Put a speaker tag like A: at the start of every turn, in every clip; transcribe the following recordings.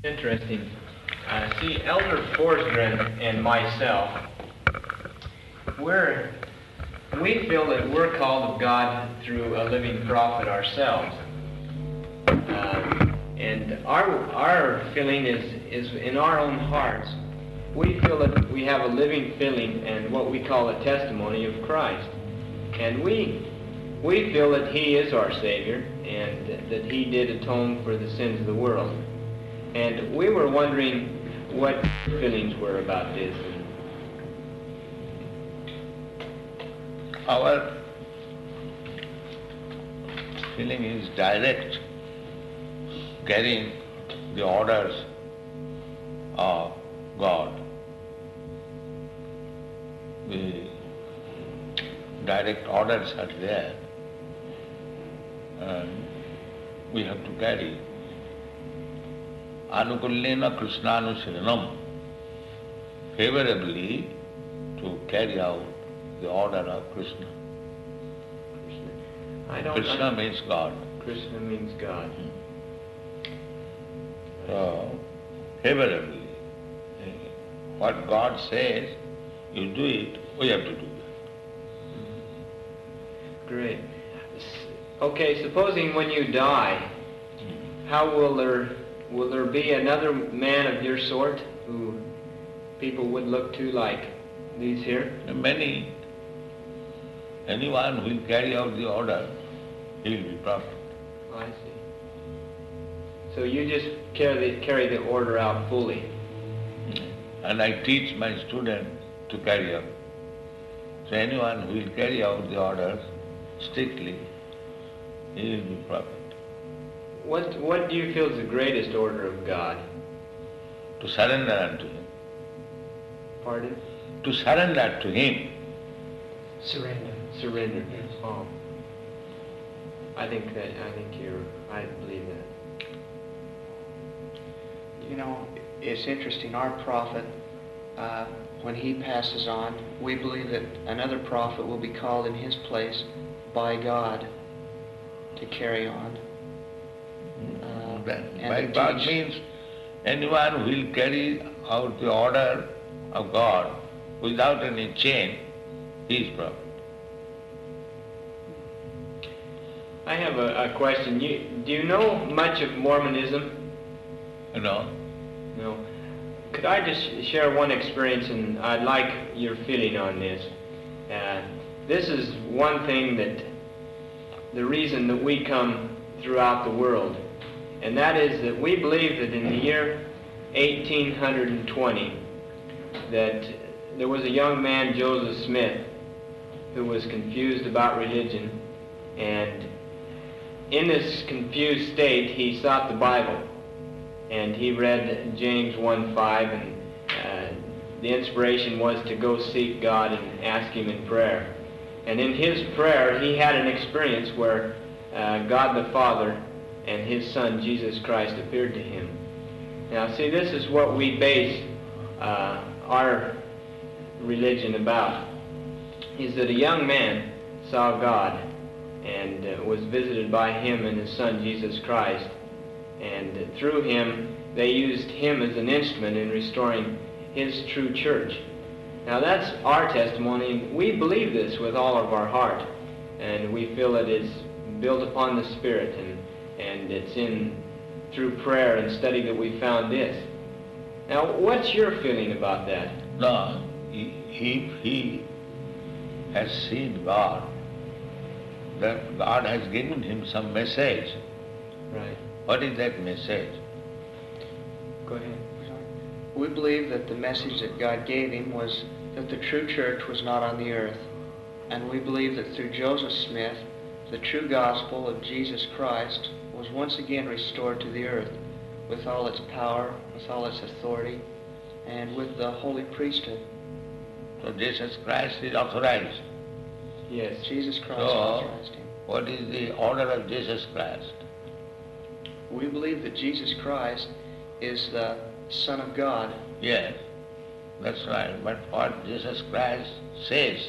A: Interesting. See, Elder Forsgren and myself, we feel that we're called of God through a living prophet ourselves. And our feeling is in our own hearts, we feel that we have a living feeling and what we call a testimony of Christ. And we feel that He is our Savior and that He did atone for the sins of the world. And we were wondering what your feelings were about this.
B: Our feeling is direct, carrying the orders of God. The direct orders are there, and we have to carry. Anukullena Krishnanusharanam, favorably to carry out the order of Krishna. Krishna means God.
A: Krishna means God.
B: So, favorably, what God says, you do it, we have to do that.
A: Great. Okay, supposing when you die, how will there be another man of your sort who people would look to like these here?
B: Many. Anyone who will carry out the order, he will be prophet.
A: Oh, I see. So you just carry the order out fully.
B: And I teach my students to carry out. So anyone who will carry out the orders strictly, he will be prophet.
A: What do you feel is the greatest order of God?
B: To surrender unto Him.
A: Pardon?
B: To surrender to Him.
A: Surrender. Yes. Oh. I believe that.
C: You know, it's interesting. Our prophet, when he passes on, we believe that another prophet will be called in his place by God to carry on.
B: By God means anyone who will carry out the order of God without any chain, he is prophet.
A: I have a question. Do you know much of Mormonism?
B: No.
A: No. Could I just share one experience, and I'd like your feeling on this. This is one thing that the reason that we come throughout the world, and that is that we believe that in the year 1820 that there was a young man, Joseph Smith, who was confused about religion, and in this confused state he sought the Bible, and he read James 1:5, and the inspiration was to go seek God and ask Him in prayer. And in his prayer he had an experience where God the Father and His Son Jesus Christ appeared to him. Now see, this is what we base our religion about, is that a young man saw God and was visited by Him and His Son Jesus Christ, and through Him they used Him as an instrument in restoring His true church. Now that's our testimony, and we believe this with all of our heart, and we feel it is built upon the Spirit, and it's through prayer and study that we found this. Now what's your feeling about that?
B: No, he has seen God, that God has given him some message.
A: Right.
B: What is that message?
A: Go ahead.
C: We believe that the message that God gave him was that the true church was not on the earth. And we believe that through Joseph Smith, the true gospel of Jesus Christ was once again restored to the earth with all its power, with all its authority, and with the holy priesthood.
B: So Jesus Christ is authorized.
A: Yes.
C: Jesus Christ
B: So,
C: authorized him.
B: What is the order of Jesus Christ?
C: We believe that Jesus Christ is the Son of God.
B: Yes, that's right. But what Jesus Christ says?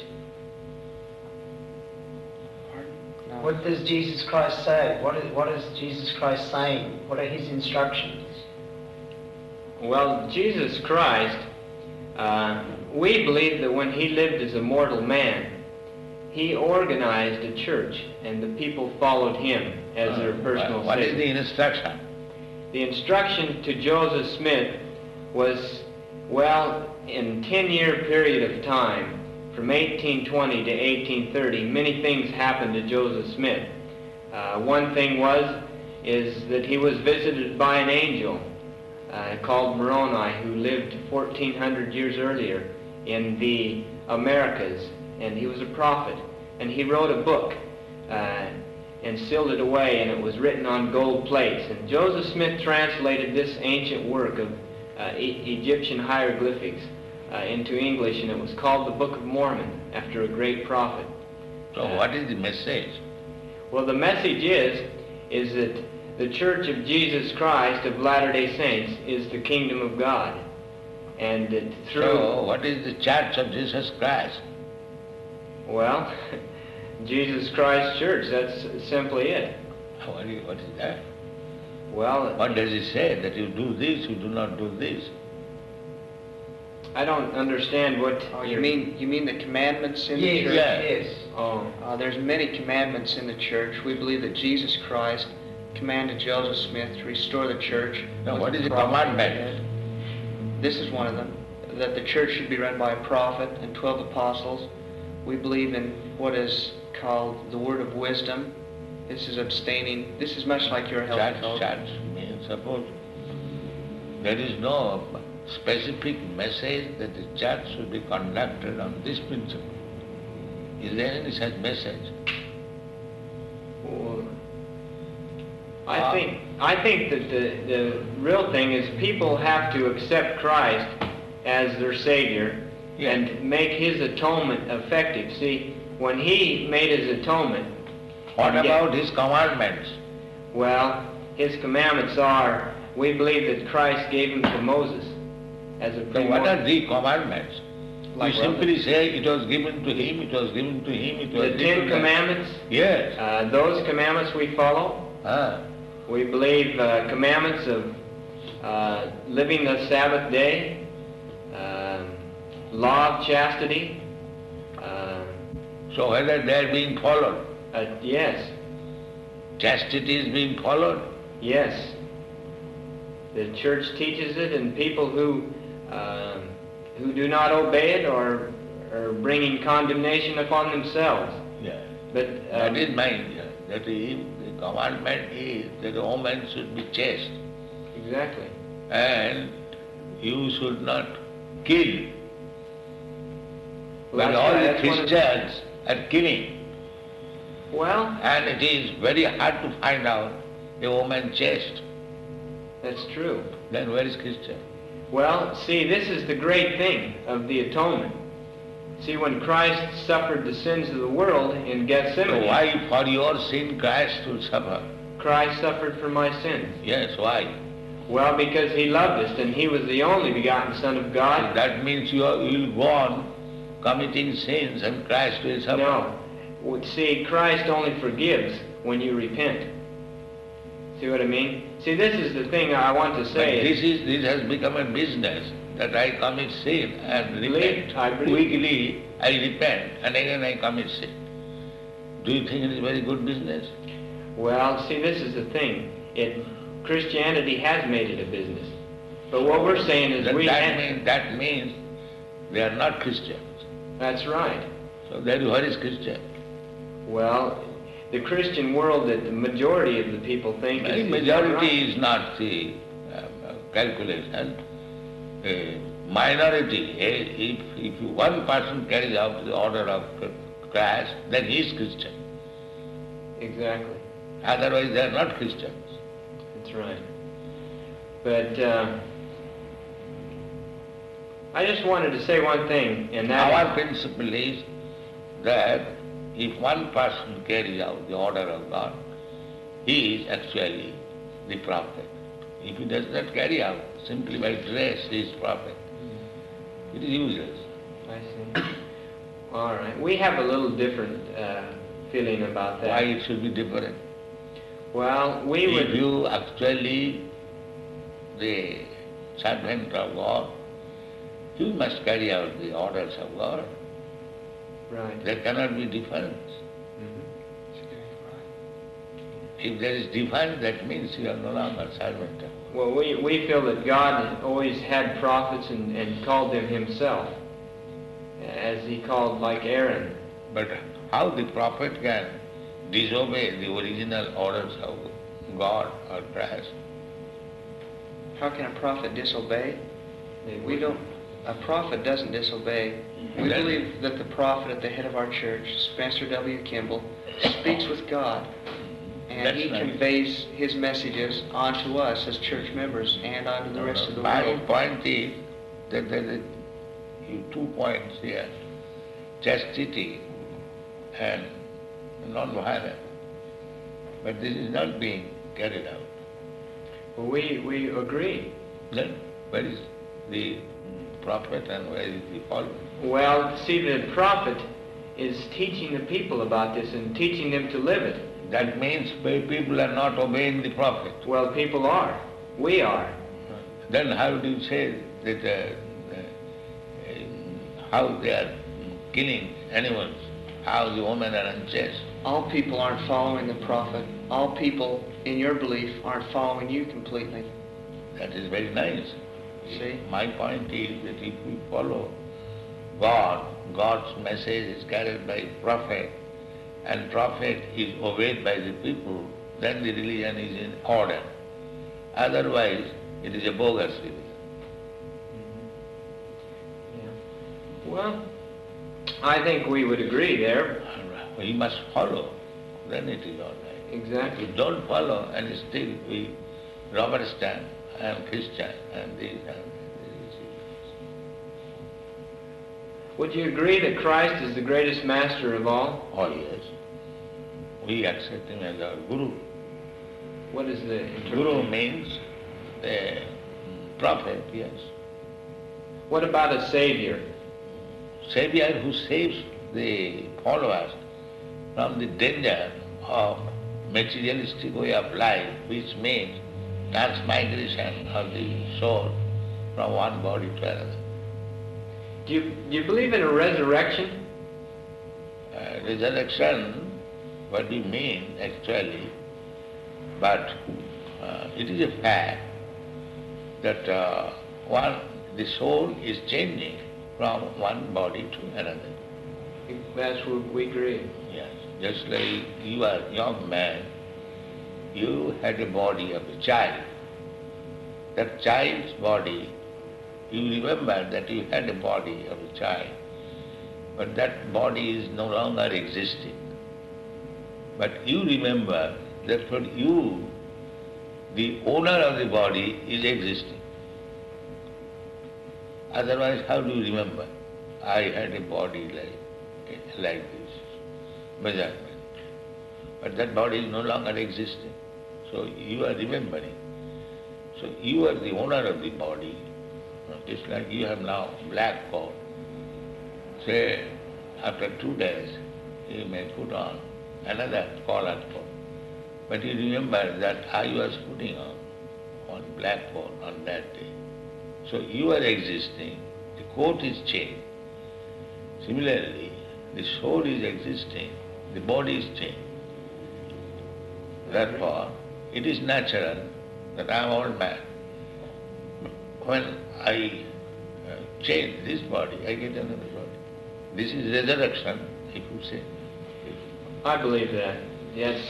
C: Pardon? No.
D: What does Jesus Christ say? What is Jesus Christ saying? What are His instructions?
A: Well, Jesus Christ, we believe that when he lived as a mortal man, he organized a church, and the people followed him as their personal
B: What is
A: savior.
B: the instruction?
A: The instruction to Joseph Smith was, well, in 10-year period of time, from 1820 to 1830, many things happened to Joseph Smith. One thing is that he was visited by an angel called Moroni, who lived 1400 years earlier in the Americas, and he was a prophet. And he wrote a book and sealed it away, and it was written on gold plates. And Joseph Smith translated this ancient work of Egyptian hieroglyphics into English, and it was called the Book of Mormon, after a great prophet.
B: So what is the message?
A: Well, the message is that the Church of Jesus Christ of Latter-day Saints is the kingdom of God. And that through...
B: So what is the Church of Jesus Christ?
A: Well, Jesus Christ Church, that's simply it.
B: What is that?
A: Well,
B: What does it say? That you do this, you do not do this?
A: I don't understand what...
C: Oh, you mean the commandments in the
A: Yes,
C: church?
A: yes. Oh,
C: There's many commandments in the church. We believe that Jesus Christ commanded Joseph Smith to restore the church.
B: Now,
C: with
B: what is the
C: prophet
B: commandment?
C: ahead. This is one of them, that the church should be run by a prophet and 12 apostles. We believe in what is called the word of wisdom. This is abstaining. This is much like your health code.
B: Church means, suppose there is no specific message that the church should be conducted on this principle. Is there any such message?
A: well, I think that the real thing is people have to accept Christ as their Savior
B: Yeah.
A: and make His atonement effective. See, when He made His atonement,
B: What
A: Yeah.
B: about his commandments?
A: well, His commandments are, we believe that Christ gave them to Moses as a
B: So what are the commandments?
C: Like
B: you simply say it was given to him, it was given to him, it was
A: The
B: given to
A: Ten
B: him.
A: Commandments,
B: Yes.
A: those commandments we follow.
B: Ah.
A: We believe commandments of living the Sabbath day, law of chastity.
B: So whether they are being followed,
A: Yes,
B: chastity is being followed.
A: yes. The church teaches it, and people who do not obey it are bringing condemnation upon themselves.
B: Yeah.
A: But
B: That is mine. Yeah. That is, the commandment is that a woman should be chaste
A: exactly.
B: and you should not kill.
A: Well,
B: But
A: that's
B: all
A: right,
B: the
A: that's one of
B: Christians are killing.
A: Well,
B: And it is very hard to find out a woman chaste.
A: that's true.
B: Then where is Christian?
A: Well, see, this is the great thing of the atonement. See, when Christ suffered the sins of the world in
B: So
A: Gethsemane,
B: why for your sin Christ will suffer?
A: Christ suffered for my sins.
B: Yes, why?
A: Well, because He loved us, and He was the only begotten Son of God.
B: That means you will go on committing sins and Christ will suffer.
A: No. See, Christ only forgives when you repent. See what I mean? See, this is the thing I want to
B: But
A: say.
B: this has become a business that I commit sin and repent.
A: I believe-
B: Weekly I repent and again I commit sin. Do you think it is very good business?
A: Well, see, this is the thing. Christianity has made it a business. But what we're saying is
B: That means they are not Christians.
A: That's right.
B: So that what is Christian?
A: Well, the Christian world that the majority of the people think
B: The
A: is
B: majority is not the calculation. Minority, if one person carries out the order of Christ, then he is Christian.
A: Exactly.
B: Otherwise they are not Christians.
A: That's right. But I just wanted to say one thing, and that
B: Our principle is that if one person carries out the order of God, he is actually the prophet. If he does not carry out, simply by dress, he is prophet. It is useless.
A: I see. All right. We have a little different feeling about that.
B: Why it should be different?
A: Well, we
B: If
A: would...
B: you actually, the servant of God, you must carry out the orders of God.
A: Right.
B: There cannot be difference.
A: Mhm.
B: If there is difference, that means you are no longer servant of God.
A: Well, we feel that God always had prophets and called them himself, as he called like Aaron.
B: But how the prophet can disobey the original orders of God or Christ?
C: How can a prophet disobey?
A: They
C: We
A: wouldn't.
C: don't. A prophet doesn't disobey. We
B: Then-
C: believe that the prophet at the head of our church, Spencer W. Kimball, speaks with God, and
B: That's
C: he
B: nice.
C: conveys his messages onto us as church members and onto the rest of the
B: My
C: world.
B: point is that there is 2 points here, chastity and non-violence. But this is not being carried out.
A: Well, we agree.
B: Then where is the prophet and where is the follower?
A: Well, see, the prophet is teaching the people about this and teaching them to live it.
B: That means people are not obeying the prophet.
A: Well, people are. We are.
B: Then how do you say that how they are killing animals, how the women are unchaste?
C: All people aren't following the prophet. All people, in your belief, aren't following you completely.
B: That is very nice.
C: See?
B: My point is that if we follow God, God's message is carried by prophet, and prophet is obeyed by the people, then the religion is in order. Otherwise, it is a bogus religion.
A: Yeah. Well, I think we would agree there.
B: We must follow, then it is all right.
A: Exactly.
B: If we don't follow and still we rubber stamp, I am Christian and this and that.
A: Would you agree that Christ is the greatest master of all?
B: Oh yes. We accept him as our Guru.
A: What is the
B: Guru means a prophet, yes.
A: What about a savior?
B: Savior who saves the followers from the danger of materialistic way of life, which means transmigration of the soul from one body to another.
A: Do you believe in a resurrection?
B: Resurrection, what do you mean actually? But it is a fact that the soul is changing from one body to another.
A: That's what we agree.
B: Yes, just like you are a young man, you had a body of a child. That child's body, you remember that you had a body of a child, but that body is no longer existing. But you remember that for you, the owner of the body is existing. Otherwise, how do you remember? I had a body like this, measurement. But that body is no longer existing. So you are remembering. So you are the owner of the body. It's like you have now black coat. Say, after 2 days, you may put on another colored coat. But you remember that I was putting on one black coat on that day. So you are existing, the coat is changed. Similarly, the soul is existing, the body is changed. Therefore, it is natural that I am old man. When I change this body, I get another body. This is resurrection, if you say.
A: I believe that. Yes.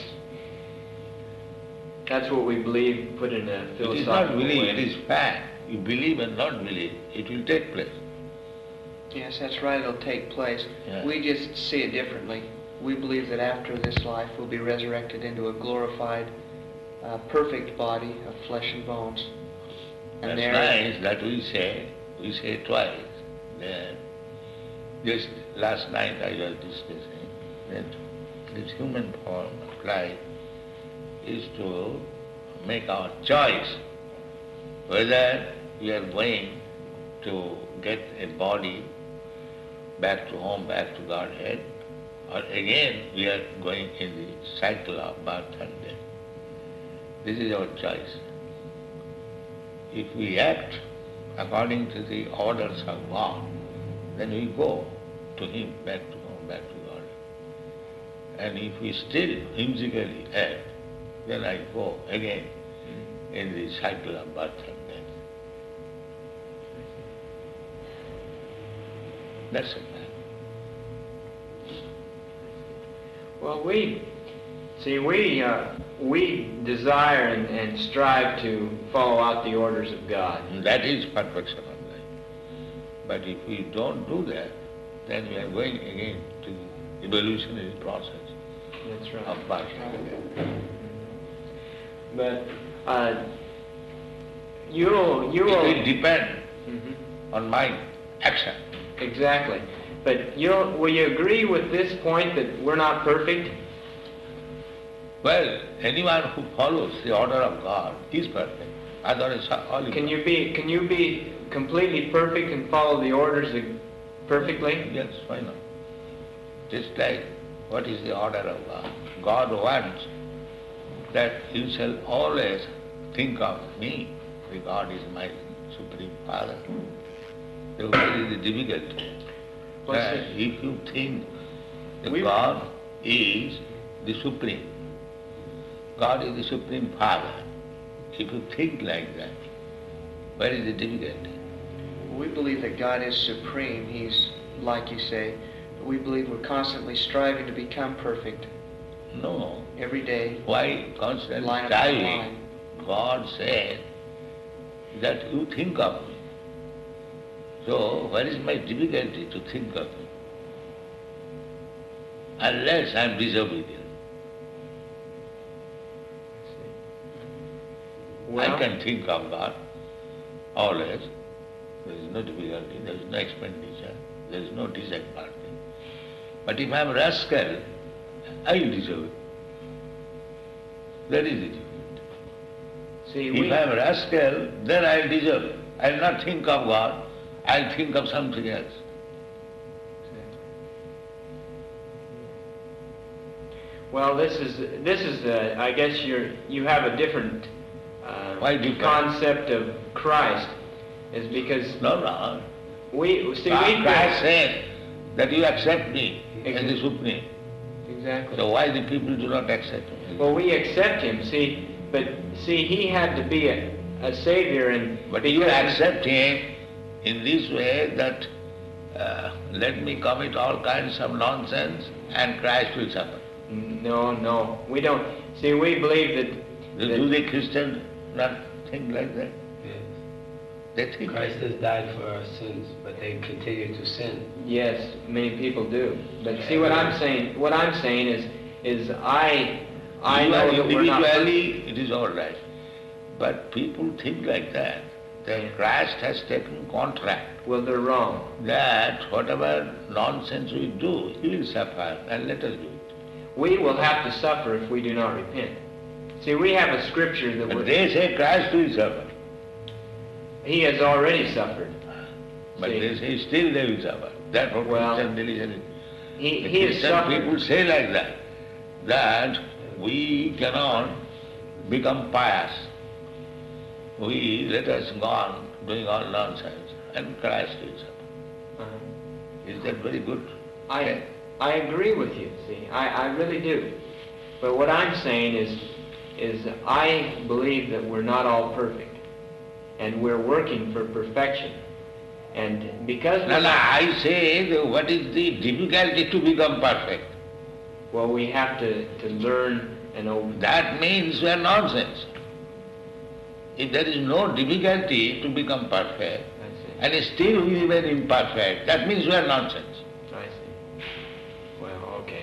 A: That's what we believe, put in a philosophical
B: It is not belief,
A: way.
B: it is fact. You believe and not believe, it will take place.
C: Yes, that's right, it'll take place.
B: Yeah.
C: We just see it differently. We believe that after this life we'll be resurrected into a glorified, perfect body of flesh and bones. And
B: That's nice that we say twice. That just last night I was discussing that this human form of life is to make our choice whether we are going to get a body back to home, back to Godhead, or again we are going in the cycle of birth and death. This is our choice. If we act according to the orders of God, then we go to Him, back to God. And if we still whimsically act, then I go again in the cycle of birth and death. That's it.
A: Well, we desire and strive to follow out the orders of God.
B: That is perfection of life. But if we don't do that, then we are going again to the evolutionary process
A: That's right.
B: of birth.
A: But you will.
B: It will depend
A: Mhm.
B: on my action.
A: Exactly. But will you agree with this point that we're not perfect?
B: Well, anyone who follows the order of God is perfect. Otherwise, all is
A: Can you be completely perfect and follow the orders perfectly?
B: Yes, why not? Just like what is the order of God? God wants that you shall always think of me, because God is my Supreme Father. So what is the difficulty? That if you think that God is the Supreme, God is the Supreme Father, if you think like that, where is the difficulty?
C: We believe that God is supreme. He's, like you say, we believe we're constantly striving to become perfect
B: No.
C: every day.
B: Why constantly
C: Line upon
B: striving?
C: line.
B: God said that you think of me. So where is my difficulty to think of me? Unless I am disobedient.
A: Well,
B: I can think of God always. There is no difficulty, there is no expenditure, there is no disadvantage. But if I am rascal, I will disobey. That is the difficulty. If I am rascal, then I will disobey. I will not think of God, I will think of something else.
A: Well, this is I guess you have a different
B: Why different?
A: concept of Christ, is because
B: No. Christ said that you accept me as the Supreme.
A: Exactly.
B: So why the people do not accept me?
A: Well, we accept him. But he had to be a savior, and
B: But you accept him in this way that let me commit all kinds of nonsense and Christ will suffer.
A: No, we don't. See, we believe that
B: Do the Christians not think like that?
D: Yes.
B: They think
D: Christ has died for our sins, but they continue to sin.
A: yes, many people do. But see, what I'm saying is I know that we're not.
B: individually it is all right. But people think like that. That Christ has taken contract
A: Well, they're wrong.
B: that whatever nonsense we do, he will suffer and let us do it.
A: We will have to suffer if we do not repent. See, we have a scripture that
B: But they say Christ will suffer.
A: he has already suffered.
B: But
A: See.
B: they say still they will suffer. That's what
A: Well,
B: Christian religion is.
A: He
B: The
A: has
B: Christian
A: suffered.
B: people say like that we cannot become pious. We let us go on doing all nonsense and Christ will suffer.
A: Uh-huh.
B: Is that very good?
A: I agree with you, see, I really do. But what I'm saying is I believe that we're not all perfect, and we're working for perfection. And because
B: No, I say what is the difficulty to become perfect?
A: well, we have to learn and obey.
B: That means we are nonsense. If there is no difficulty to become perfect, and still we remain imperfect, that means we are nonsense.
A: I see. Well, okay.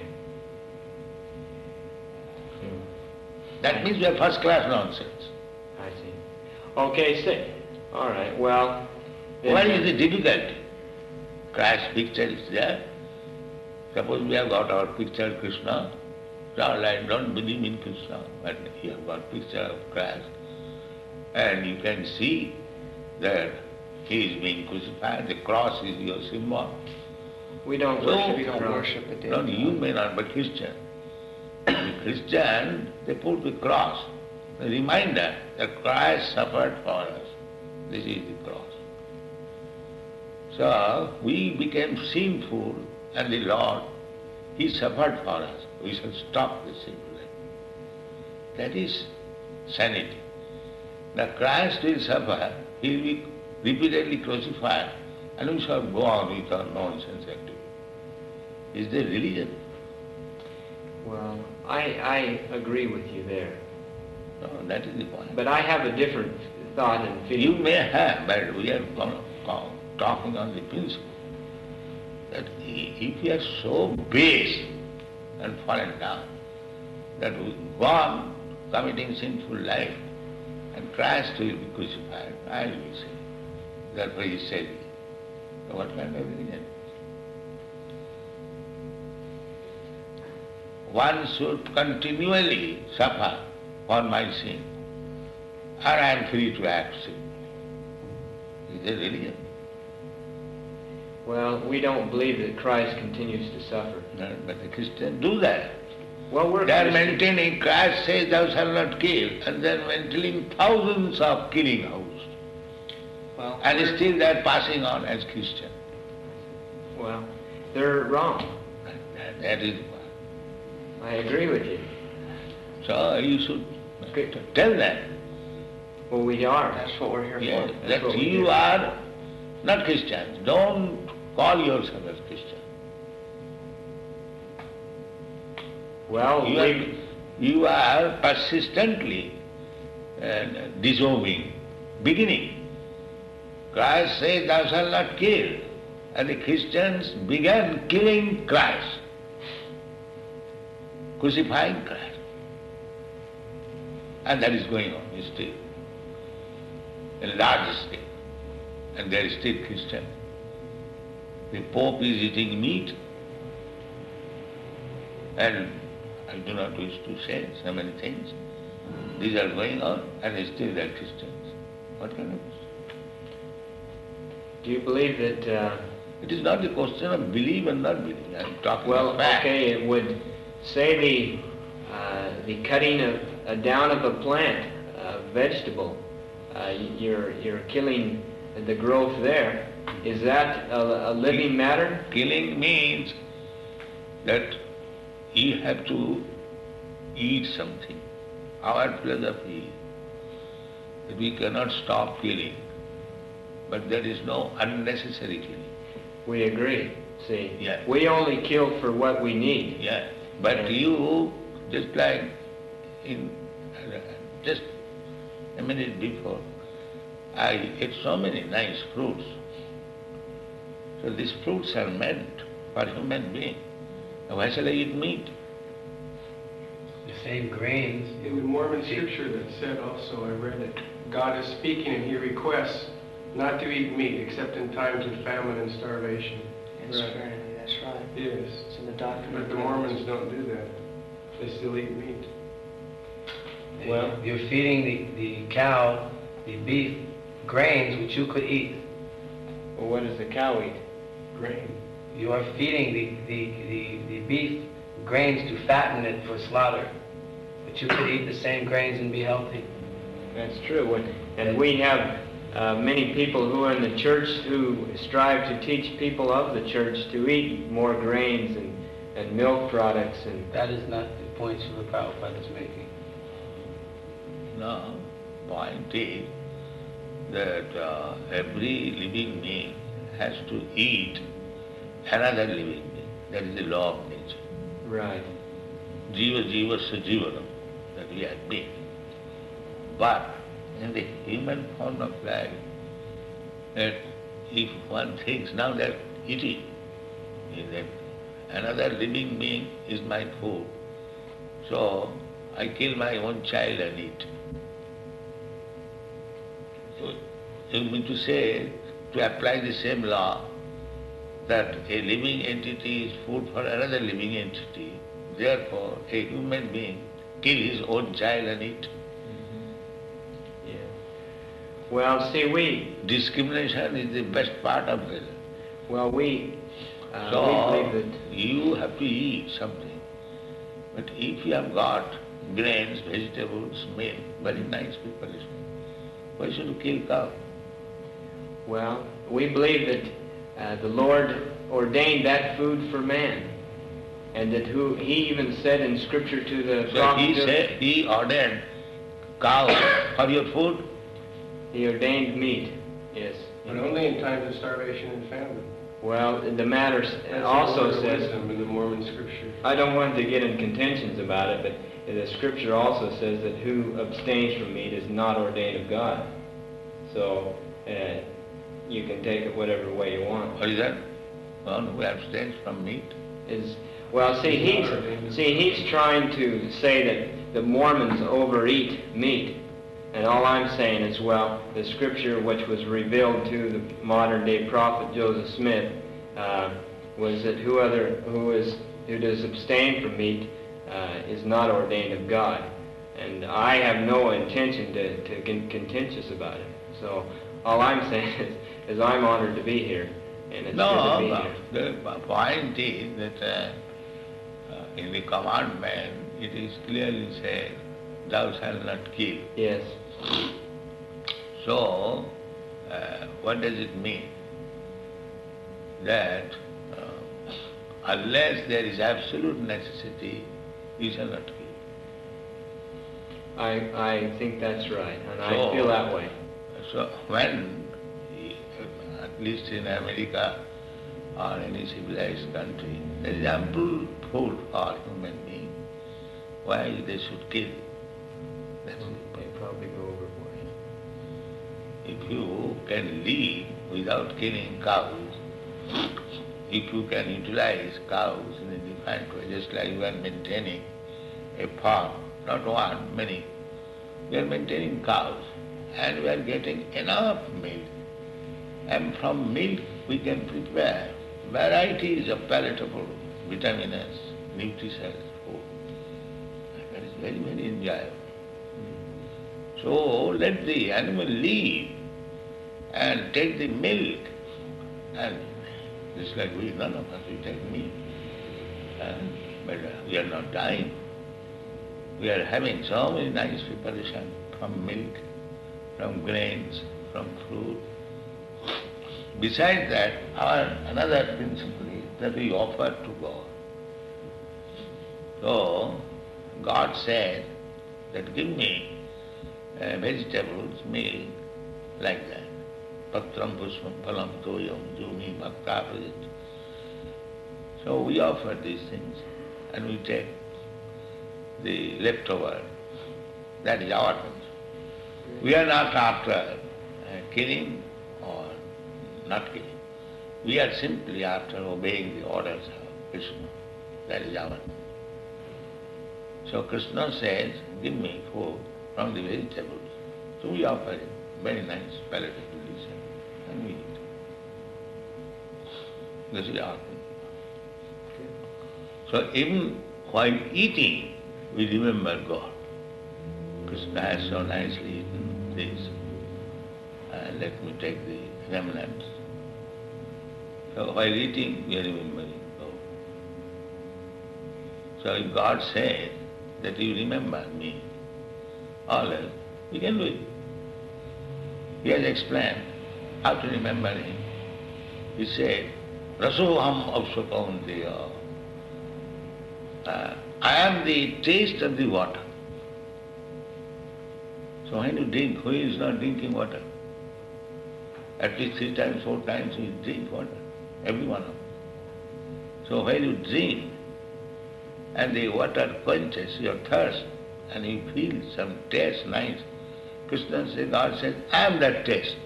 B: That means we are first class nonsense.
A: I see. Okay, all right, well... then-
B: What is the difficulty? Christ's picture is there. Suppose we have got our picture of Krishna. I don't believe in Krishna, but you have got picture of Christ. And you can see that he is being crucified. The cross is your symbol.
A: We don't
B: So,
A: worship
C: We
A: the
C: don't
A: cross.
C: worship the dead.
B: No, you may not, but Christian. The Christian, they put the cross. A reminder that Christ suffered for us. This is the cross. So we became sinful, and the Lord, He suffered for us. We shall stop this sinful life. That is sanity. Now Christ will suffer, He will be repeatedly crucified, and we shall go on with our nonsense activity. Is there religion?
A: Well, I agree with you there.
B: No, that is the point.
A: But I have a different thought and
B: You
A: feeling.
B: may have, but we are talking on the principle that if you are so base and fallen down, that we go on committing sinful life, and Christ will be crucified, I will say. Therefore He said, what kind of religion? One should continually suffer for my sin, and I am free to act sin. Is a religion?
A: Well, we don't believe that Christ continues to suffer.
B: No, but the Christians do that.
A: Well, we're
B: They are
A: Christians.
B: maintaining Christ says thou shalt not kill, and then maintaining thousands of killing hosts.
C: Well,
B: And
C: we're-
B: still they are passing on as Christian.
A: Well, they're wrong.
B: That is why.
A: I agree with you.
B: So you should tell them,
A: Well, we are.
C: that's what we're here
B: yes,
C: for.
B: that
A: what we
B: you
A: do.
B: are not Christians. Don't call yourself as Christian.
A: Well,
B: You are persistently disobeying. Beginning, Christ says thou shalt not kill, and the Christians began killing Christ, crucifying Christ. And that is going on still, in large scale. And there is still Christian. The Pope is eating meat, and I do not wish to say so many things. These are going on, and still they are Christians. What kind of Christian?
A: do you believe that,
B: It is not a question of believe and not believe. I am talking
A: well,
B: of fact.
A: okay, it would say the cutting down of a plant, a vegetable, you're killing the growth there. Is that a living matter?
B: Killing means that you have to eat something. Our philosophy is that we cannot stop killing, but there is no unnecessary killing.
A: We agree, see.
B: Yeah.
A: We only kill for what we need.
B: Yeah, but you, just like in just a minute before, I ate so many nice fruits. So these fruits are meant for human being. Now why shall I eat meat?
D: The same grains.
E: In the Mormon scripture that said also, I read it, God is speaking and He requests not to eat meat except in times of famine and starvation.
C: In serenity, that's right.
E: Yes.
C: It's in the doctrine
E: But
C: of
E: the
C: the
E: Mormons don't do that. They still eat meat.
A: Well-
D: You're feeding the cow, the beef, grains which you could eat.
A: Well, what does the cow eat?
E: Grain.
D: You are feeding the beef grains to fatten it for slaughter. But you could eat the same grains and be healthy.
A: That's true. And we have many people who are in the church who strive to teach people of the church to eat more grains and milk products. And
D: That is not the point Srila Prabhupada is making.
B: No, point is that every living being has to eat another living being. That is the law of nature.
A: right.
B: Jiva jivasya jivanam, that we are being. But in the human form of life, that if one thinks now that eating, is that another living being is my food, so I kill my own child and eat. So you mean to say, to apply the same law, that a living entity is food for another living entity, therefore a human being kill his own child and eat.
A: Yeah. Well, see, we
B: Discrimination is the best part of it.
A: well we
B: So
A: believe that.
B: you have to eat something. But if you have got grains, vegetables, milk, very nice preparation, why should you kill cow?
A: Well, we believe that the Lord ordained that food for man. And that he even said in Scripture to the
B: So
A: prophet,
B: he ordered cow for your food?
A: he ordained meat, yes.
E: But only in times of starvation and famine.
A: Well, the matter
E: That's
A: also
E: the
A: says,
E: wisdom in the Mormon scripture.
A: I don't want to get in contentions about it, but the Scripture also says that who abstains from meat is not ordained of God. So you can take it whatever way you want.
B: What is that? One who abstains from meat?
A: Well, he's trying to say that the Mormons overeat meat. And all I'm saying is, well, the Scripture which was revealed to the modern-day prophet Joseph Smith was that who does abstain from meat is not ordained of God. And I have no intention to get contentious about it. So all I'm saying is I'm honored to be here, and it's good to be here.
B: The point is that in the commandment it is clearly said, thou shalt not kill.
A: Yes.
B: So, what does it mean? That unless there is absolute necessity, you shall not kill.
A: I think that's right, and I
B: So-
A: feel that way.
B: So when, at least in America or any civilized country, there is ample food for human being, why they should kill? That's it.
A: They probably go overboard.
B: If you can live without killing cows, if you can utilize cows in a different way, just like you are maintaining a farm, not one, many, we are maintaining cows and we are getting enough milk. And from milk we can prepare varieties of palatable, vitaminous, nutritious food. That is very, very enjoyable. So let the animal live and take the milk, and just like we, none of us, we take milk. But we are not dying. We are having so many nice preparation from milk, from grains, from fruit. Besides that, our another principle is that we offer to God. So God said that give me vegetables, milk, like that. Patram pushpam phalam toyam juni bhakta prajit. So we offer these things and we take the leftover. That is our concern. We are not after killing or not killing. We are simply after obeying the orders of Krishna. That is our concern. So Krishna says, give me food from the vegetables. So we offer him very nice palatable dish and we eat. This is our thing. So even while eating, we remember God. Krishna has so nicely eaten this. Let me take the remnants. So while eating, we are remembering God. So if God says that you remember me, all else, we can do it. He has explained how to remember him. He said, Rasoham avsakaunteya. I am the taste of the water. So when you drink, who is not drinking water? At least 3 times, 4 times you drink water, every one of them. So when you drink and the water quenches your thirst and you feel some taste nice, Krishna says, God says, I am that taste.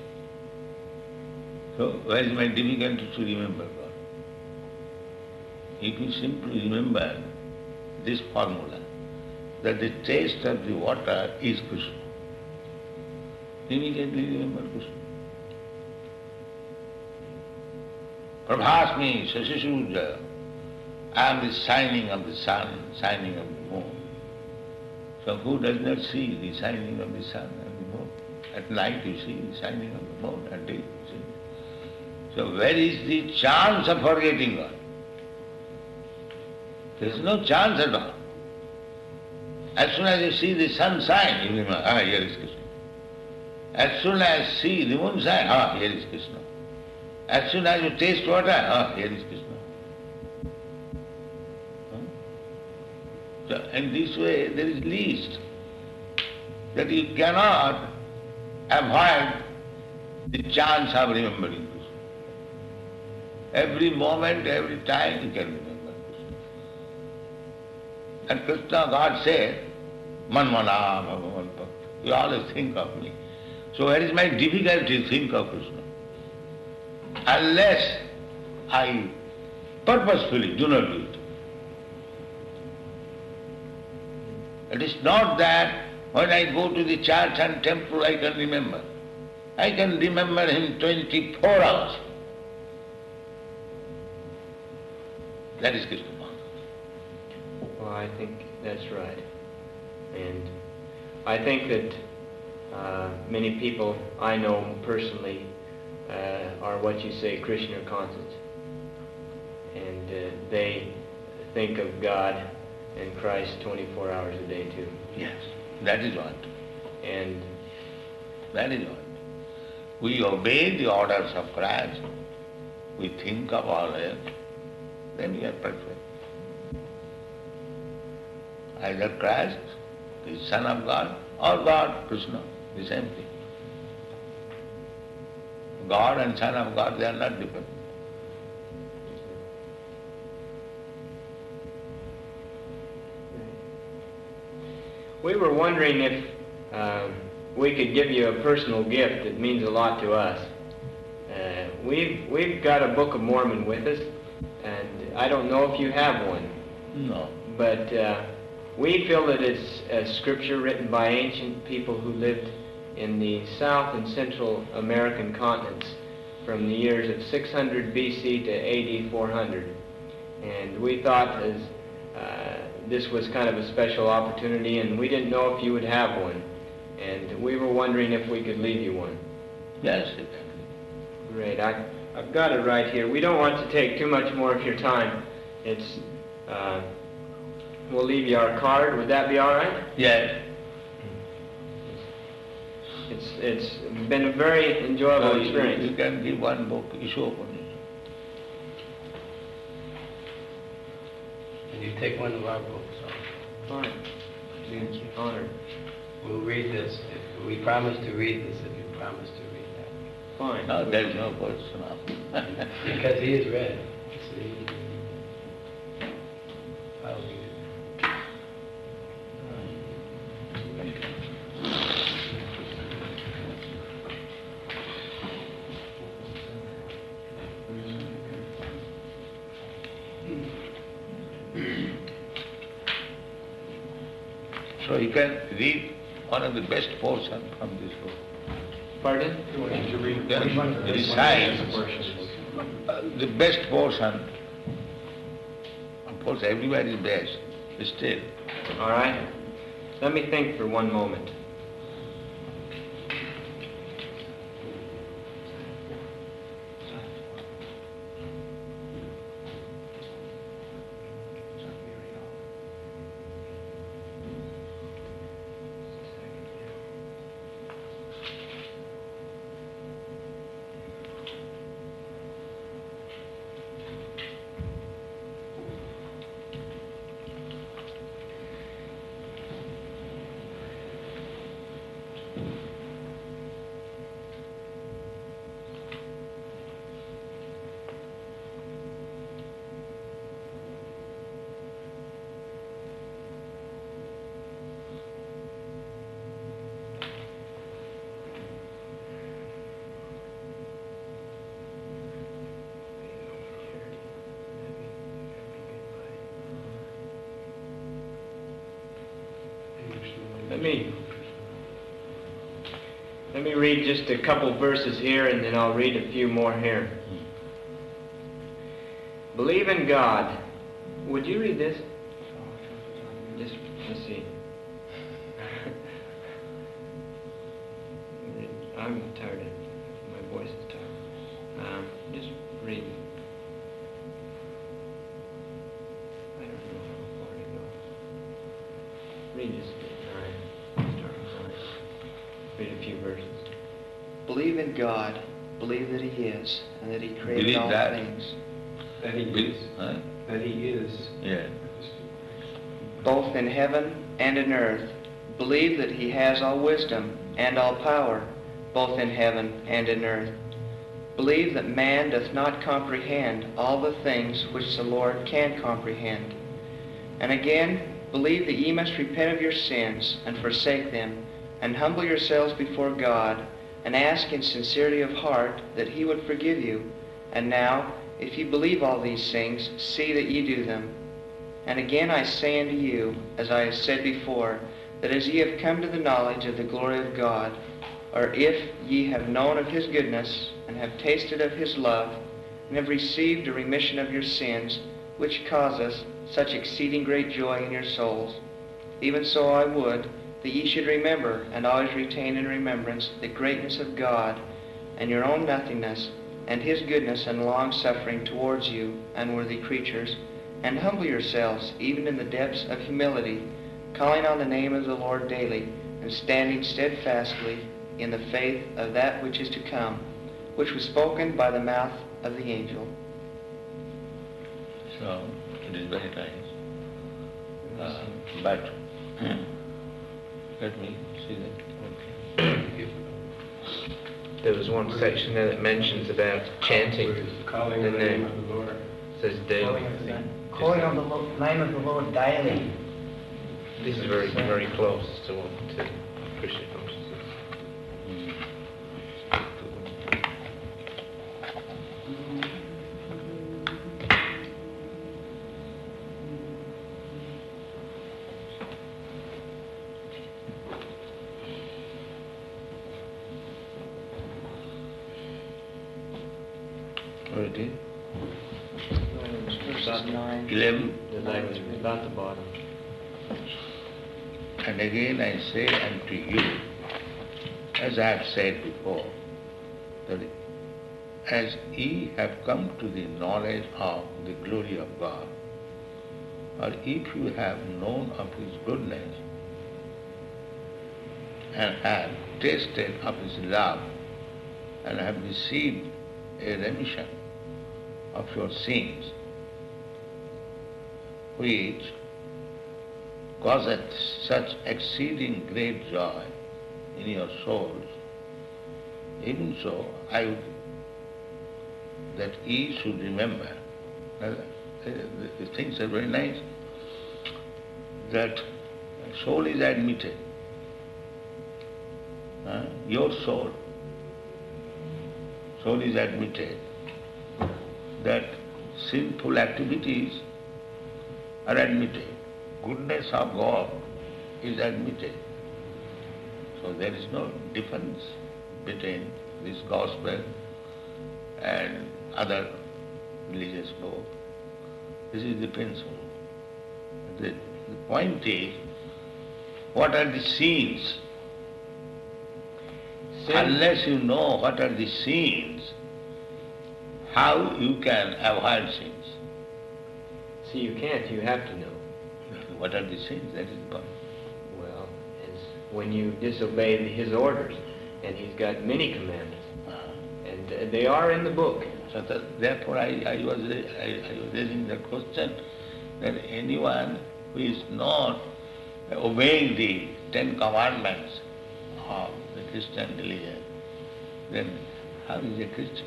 B: So where is my difficulty to remember God? If you simply remember this formula, that the taste of the water is Krishna, immediately remember Krishna. Prabhasmi Shashishuja, I am the shining of the sun, shining of the moon. So who does not see the shining of the sun and the moon? At night you see the shining of the moon, at day you see. So where is the chance of forgetting God? There is no chance at all. As soon as you see the sun shine, you remember, here is Krishna. As soon as you see the moon shine, here is Krishna. As soon as you taste water, here is Krishna. So in this way, there is least that you cannot avoid the chance of remembering Krishna. Every moment, every time you can remember Krishna. And Krishna, God said, Manmana Bhagavan Bhakti. You always think of me. So where is my difficulty to think of Krishna? Unless I purposefully do not do it. It is not that when I go to the church and temple I can remember. I can remember him 24 hours. That is Krishna.
A: Well, I think that's right. And I think that many people I know personally are what you say Krishna conscious. And they think of God and Christ 24 hours a day too.
B: Yes, that is what.
A: And
B: that is what. We obey the orders of Christ. We think of all this. Then we are perfect. Either Christ, the Son of God, or God, Krishna, the same thing. God and Son of God, they are not different.
A: we were wondering if we could give you a personal gift that means a lot to us. We've got a Book of Mormon with us, and I don't know if you have one.
B: No.
A: But we feel that it's a scripture written by ancient people who lived in the South and Central American continents from the years of 600 BC to AD 400. And we thought as this was kind of a special opportunity, and we didn't know if you would have one. And we were wondering if we could leave you one.
B: Yes, exactly.
A: Great. I've got it right here. We don't want to take too much more of your time. It's we'll leave you our card. Would that be all right?
B: Yes.
A: It's been a very enjoyable experience.
B: You can give one book, issue open it.
D: And you take one of our books.
A: Fine. Be honored.
D: We'll read this. We promise to read this if you promise to read that.
A: Fine.
B: No, there is no question of
D: Because he is read. See? I'll read it.
B: So you can read one of the best portion from this book.
A: Pardon?
E: You want to read
B: Recite the best portion. Of course, everybody is best, but still.
A: All right. Let me think for one moment. Let me read just a couple verses here, and then I'll read a few more here. Believe in God. Would you read this? Just, let's see. I'm tired. My voice is tired. Just read. I don't know how far to go. Read just all right. Start with all right. Read a few verses.
C: Believe in God, believe that He is, and that He created
B: Believe
C: all
B: that.
C: things,
E: That he
B: Believe-
E: is.
B: huh?
E: That he is.
B: Yeah.
C: both in heaven and in earth. Believe that He has all wisdom and all power, both in heaven and in earth. Believe that man doth not comprehend all the things which the Lord can comprehend. And again, believe that ye must repent of your sins and forsake them, and humble yourselves before God, and ask in sincerity of heart that He would forgive you. And now, if ye believe all these things, see that ye do them. And again I say unto you, as I have said before, that as ye have come to the knowledge of the glory of God, or if ye have known of His goodness, and have tasted of His love, and have received a remission of your sins, which cause us such exceeding great joy in your souls, even so I would that ye should remember and always retain in remembrance the greatness of God, and your own nothingness, and His goodness and long-suffering towards you, unworthy creatures, and humble yourselves even in the depths of humility, calling on the name of the Lord daily, and standing steadfastly in the faith of that which is to come, which was spoken by the mouth of the angel.
B: So, it is very nice. But, let me see that. Okay.
A: There was one section there that mentions about chanting.
E: Calling on the name of the Lord.
A: It says daily.
D: Calling on the name of the Lord daily.
A: This is very, very close to what Krishna consciousness.
B: What it is?
C: Verses 9.
B: 11.
A: The language is about the bottom.
B: And again I say unto you, as I have said before, that as ye have come to the knowledge of the glory of God, or if you have known of His goodness, and have tasted of His love, and have received a remission of your sins, which causeth such exceeding great joy in your souls, even so I would that ye should remember. The things are very nice. That soul is admitted. Your soul is admitted. That sinful activities are admitted. Goodness of God is admitted. So there is no difference between this gospel and other religious book. This is the principle. The point is, what are the sins? Unless you know what are the sins, how you can avoid sins?
A: See, you can't. You have to know.
B: What are the sins? That is the point.
A: Well, it's when you disobey His orders, and He's got many commandments, and they are in the book.
B: So therefore I was raising the question that anyone who is not obeying the 10 commandments of the Christian religion, then how is he a Christian?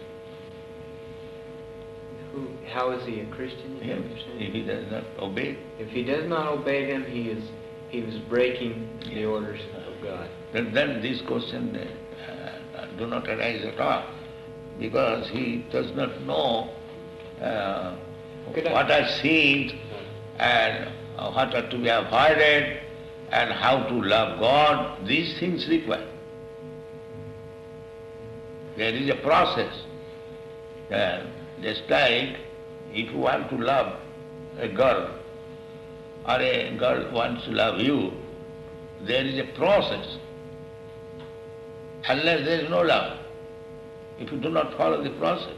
A: How is he a Christian? You know what you're saying?
B: If he does not obey.
A: If he does not obey them, he was breaking the orders of God.
B: Then this question do not arise at all, because he does not know what are sins and what are to be avoided and how to love God. These things require. There is a process. Just like if you want to love a girl, or a girl wants to love you, there is a process. Unless there is no love, if you do not follow the process.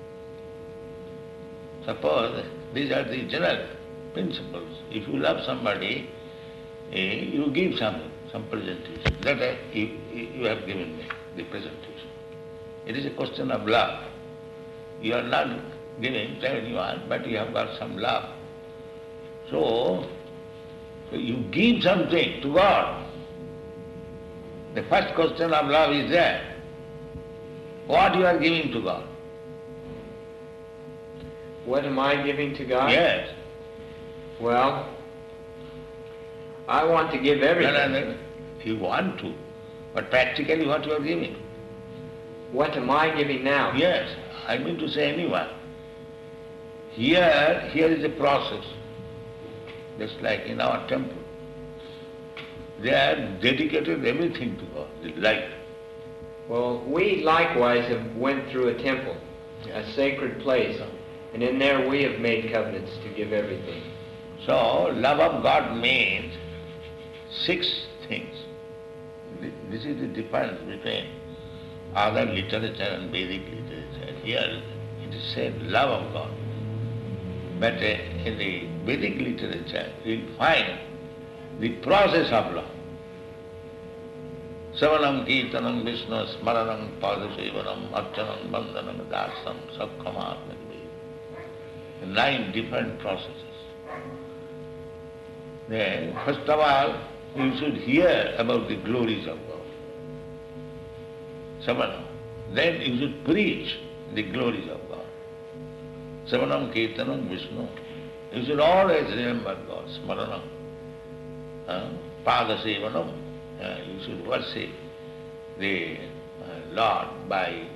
B: Suppose these are the general principles. If you love somebody, you give something, some presentation. That you have given me, the presentation. It is a question of love. You are not giving anyone, but you have got some love. So you give something to God. The first question of love is there. What you are giving to God?
A: What am I giving to God?
B: Yes.
A: Well, I want to give everything.
B: No. You want to, but practically what you are giving?
A: What am I giving now?
B: Yes, I mean to say anyone. Here is a process, just like in our temple. They have dedicated everything to God, the life.
A: Well, we likewise have went through a temple, a sacred place, and in there we have made covenants to give everything.
B: So, love of God means 6 things. This is the difference between other literature and Vedic literature. Here it is said love of God. But in the Vedic literature, you will find the process of love. Savanam Kirtanam Vishnu Smaranam Padasevanam Archanam Bandhanam Darsam Sakhamatmakvi. 9 different processes. Then, first of all, you should hear about the glories of God. Savanam. Then you should preach the glories of God. Savanam Kirtanam Vishnu. You should always remember God. Smaranam. Padasevanam. You should worship the Lord by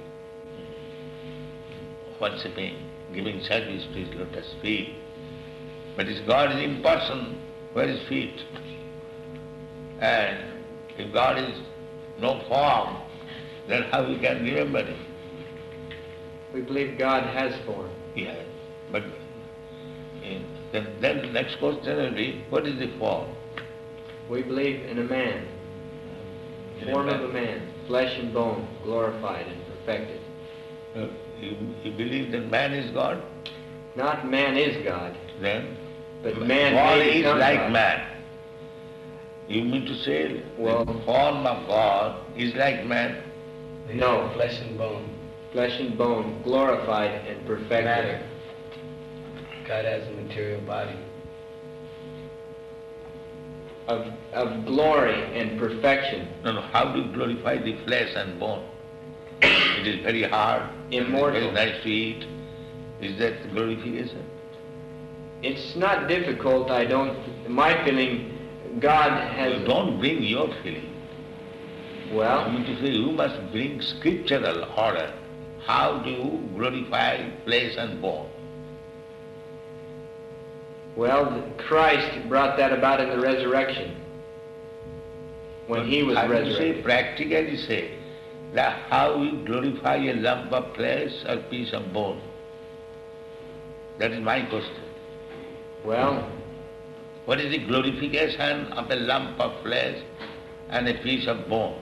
B: worshipping, giving service to His lotus feet. But if God is in person, where is feet? And if God is no form, then how we can remember Him?
A: We believe God has form.
B: Yeah, but then the next question will be, what is the form?
A: We believe in a man, form of a man, flesh and bone, glorified and perfected.
B: You believe that man is God?
A: Not man is God,
B: Then
A: but man
B: God
A: may
B: is
A: become
B: like
A: God.
B: man. You mean to say
A: Well-
B: the form of God is like man?
A: No.
D: Flesh and bone.
A: Flesh and bone, glorified and perfected.
D: Matter. God has a material body.
A: Of glory and perfection.
B: No, how do you glorify the flesh and bone? It is very hard,
A: Immortal.
B: very nice to eat. Is that glorification?
A: It's not difficult, in my feeling, God has...
B: You don't bring your feeling. I
A: Well,
B: mean to say, you must bring scriptural order. How do you glorify flesh and bone?
A: Christ brought that about in the resurrection. When He was
B: I will say,
A: resurrected.
B: practically say, that how we glorify a lump of flesh or piece of bone. That is my question.
A: Well,
B: What is the glorification of a lump of flesh and a piece of bone?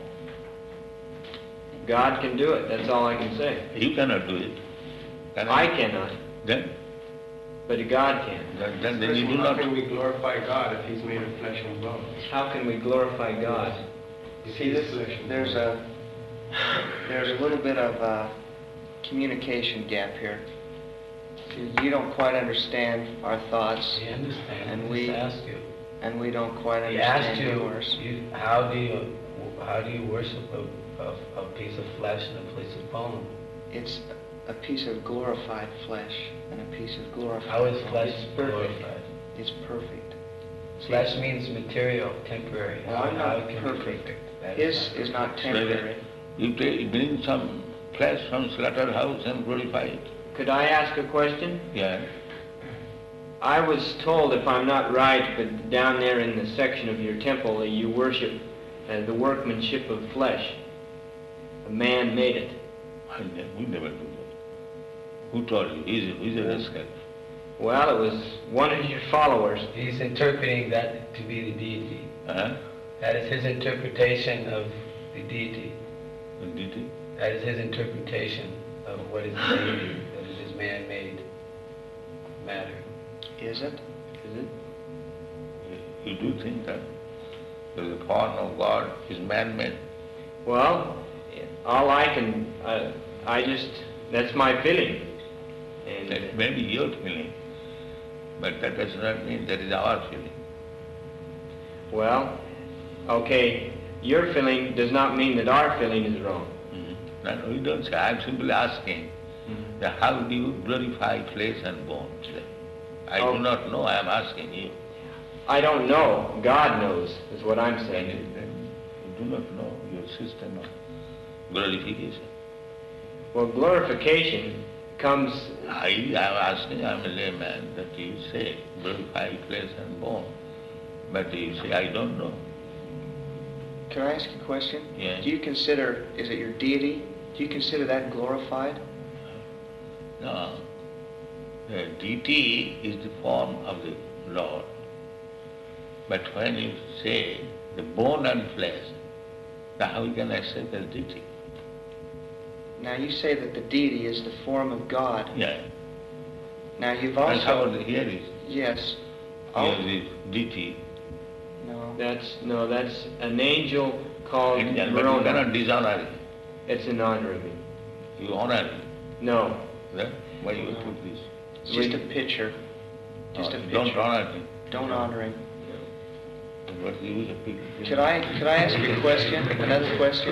A: God can do it, that's all I can say.
B: You cannot do it. Can
A: I cannot,
B: Then
A: but God can.
B: then you do
E: How
B: not.
E: can we glorify God if He's made of flesh and bone?
A: How can we glorify God?
E: If
C: See,
E: He's flesh and
C: there's
E: bone.
C: a little bit of a communication gap here. See, you don't quite understand our thoughts,
D: We understand.
C: And
D: He
C: we-
D: just asked you.
C: and we don't quite
D: He asked
C: understand yours.
D: you, how do you worship a piece of flesh and a piece of bone?
C: It's a piece of glorified flesh and a piece of glorified
D: How is
C: bone.
D: flesh
A: It's perfect.
D: glorified?
C: It's perfect.
D: Flesh means material, temporary.
C: Well, I'm
D: How
C: not
D: it can
C: perfect.
D: be That
C: His
D: not
C: is not temporary.
B: You bring some flesh from slaughterhouse and glorify it.
A: Could I ask a question?
B: Yeah.
A: I was told, if I'm not right, but down there in the section of your temple, you worship the workmanship of flesh. A man made it.
B: We never do that. Who told you? He's a rascal.
A: Well, it was one of your followers.
D: He's interpreting that to be the deity.
B: Huh?
D: That is his interpretation of the deity.
B: Did he?
D: That is his interpretation of what is the deity, that it is man-made matter.
C: Is it?
A: Is it?
B: You do think that the form of God is man-made?
A: Well, all I can that's my feeling. And
B: That may be your feeling, but that does not mean that is our feeling.
A: well, okay, your feeling does not mean that our feeling is wrong.
B: No, we don't say. I'm simply asking that how do you glorify flesh and bones? I
A: Oh.
B: do not know. I am asking you.
A: I don't know. God knows, is what I'm saying.
B: You do not know your system of glorification.
A: Well, glorification comes,
B: I am asking, I am a layman, that you say glorify flesh and bone. But you say, I don't know.
C: Can I ask you a question?
B: Yeah.
C: Do you consider, is it your deity? Do you consider that glorified?
B: No. The deity is the form of the Lord. But when you say the bone and flesh, now how you can accept as deity?
C: Now you say that the deity is the form of God.
B: Yeah.
C: Now you've
B: That's how
C: also...
B: here is.
C: Yes.
B: Here is deity.
C: No.
A: that's an angel called
B: Indian, but you
A: Verona.
B: cannot dishonor him.
A: It's an honor of him.
B: You honor him.
A: No.
B: Then why you put this?
C: It's just a picture. Just a
B: Don't
C: picture.
B: honor him.
C: Don't honor him.
B: But you use a picture.
C: Could I ask you a question? Another question?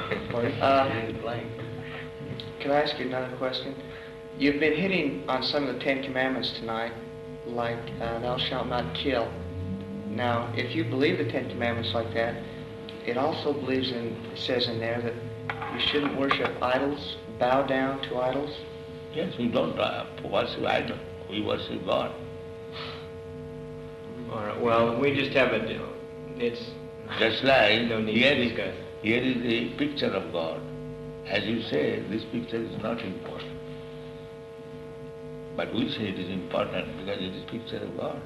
C: Can I ask you another question? You've been hitting on some of the Ten Commandments tonight, like thou shalt not kill. Now, if you believe the Ten Commandments like that, it also it says in there that you shouldn't worship idols, bow down to idols.
B: Yes, we don't worship idol. We worship God.
A: All right. Well, we just have it's
B: Just like
A: no need
B: here
A: to
B: is,
A: discuss.
B: here is the picture of God. As you say, this picture is not important. But we say it is important because it is picture of God.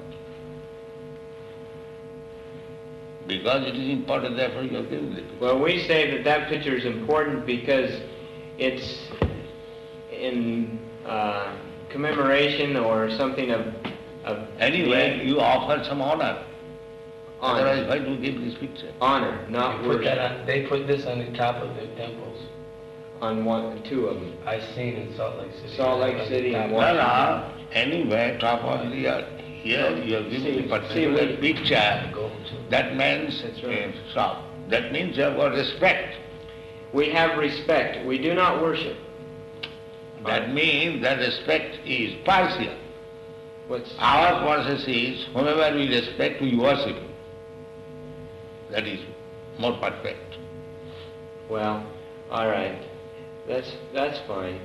B: Because it is important, therefore you have given the picture.
A: Well, we say that picture is important because it's in commemoration or something of
B: Anyway, you offer some honor.
A: honor.
B: Otherwise, why do you give this picture?
A: Honor, not worship.
D: They put this on the top of their temples.
A: On two of them.
D: I seen in Salt Lake City.
A: Salt Lake City and
B: No, no. Anyway, top of the earth. Here you have given a particular picture. That means
A: That's right.
B: stop. That means you have got respect.
A: We have respect. We do not worship.
B: That means that respect is partial.
A: What's
B: Our process is, whomever we respect, we worship him. That is more perfect.
A: well, all right. That's fine.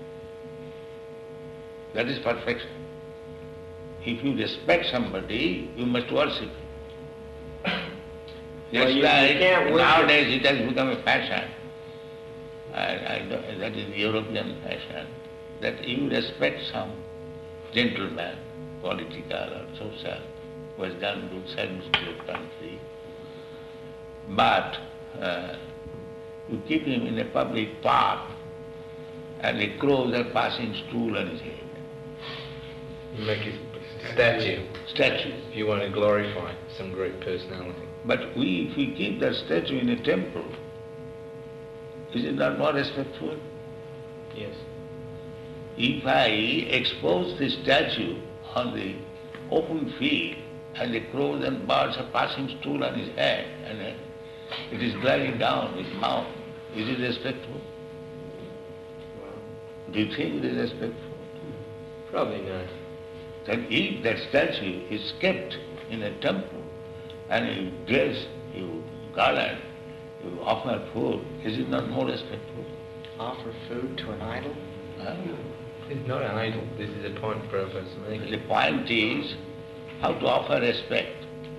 B: That is perfection. If you respect somebody, you must worship him.
A: Well,
B: Just
A: you
B: like
A: can't worship-
B: nowadays it has become a fashion. That is the European fashion. That you respect some gentleman, political or social, who has done good service to your country. But you keep him in a public park and the crows are passing stool on his head.
F: You make it statue
B: Statue.
F: if you want to glorify some great personality.
B: But if we keep that statue in a temple, is it not more respectful?
A: Yes.
B: If I expose the statue on the open field and the crows and birds are passing stool on his head and it is dragging down his mouth, is it respectful?
A: Well,
B: Do you think it is respectful?
A: probably not.
B: Then if that statue is kept in a temple and you dress, you garland, you offer food, is it not more respectful?
C: Offer food to an idol?
B: Huh?
F: It's not an idol. This is a point Prabhupada's
B: The
F: making.
B: point is how to offer respect.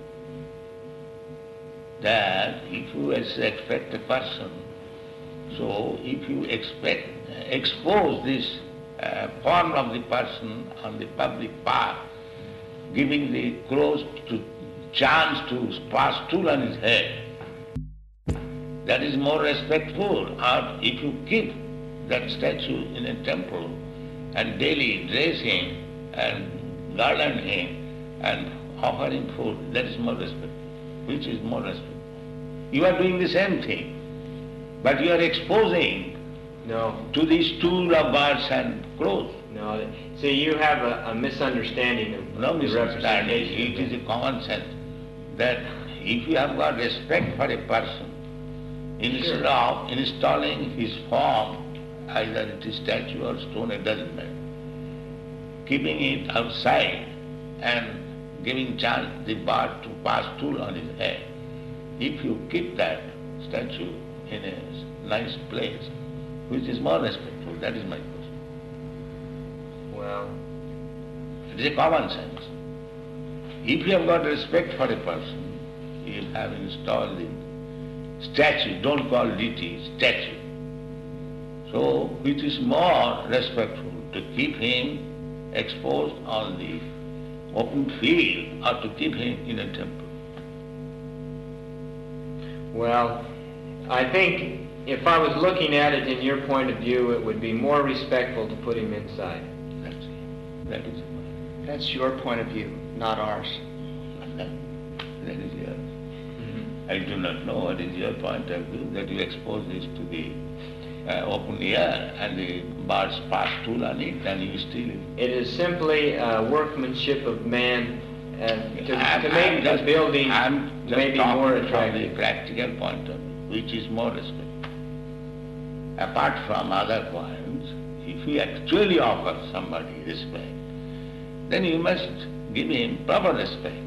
B: That if you respect a person, so if you expose this form of the person on the public path, giving the crows to chance to pass stool on his head, that is more respectful. Or if you keep that statue in a temple and daily dress him and garland him and offer him food, that is more respectful. Which is more respectful? You are doing the same thing, but you are exposing
A: No,
B: to the stool of birds and crows.
A: no. See, you have a misunderstanding of
B: No
A: the
B: misunderstanding.
A: representation.
B: It is a common sense that if you have got respect for a person, instead
A: Sure.
B: of installing his form, either it is statue or stone, it doesn't matter, keeping it outside and giving chance the bird to pass stool on his head. If you keep that statue in a nice place, which is more respectful, that is my question.
A: Well,
B: It is a common sense. If you have got respect for a person, you have installed the statue, don't call deity, statue. So, which is more respectful, to keep him exposed on the open field or to keep him in a temple?
A: well, I think if I was looking at it in your point of view, it would be more respectful to put him inside.
B: That's it. That is it.
C: That's your point of view, not ours.
B: That is yours. I do not know what is your point of view, that you expose this to the open air and the birds pass stool on it and you steal it.
A: It is simply workmanship of man to
B: I'm
A: make the
B: just-
A: building
B: I'm just
A: maybe
B: talking
A: more
B: from the
A: attractive.
B: practical point of view, which is more respect. Apart from other points, if you actually offer somebody respect, then you must give him proper respect.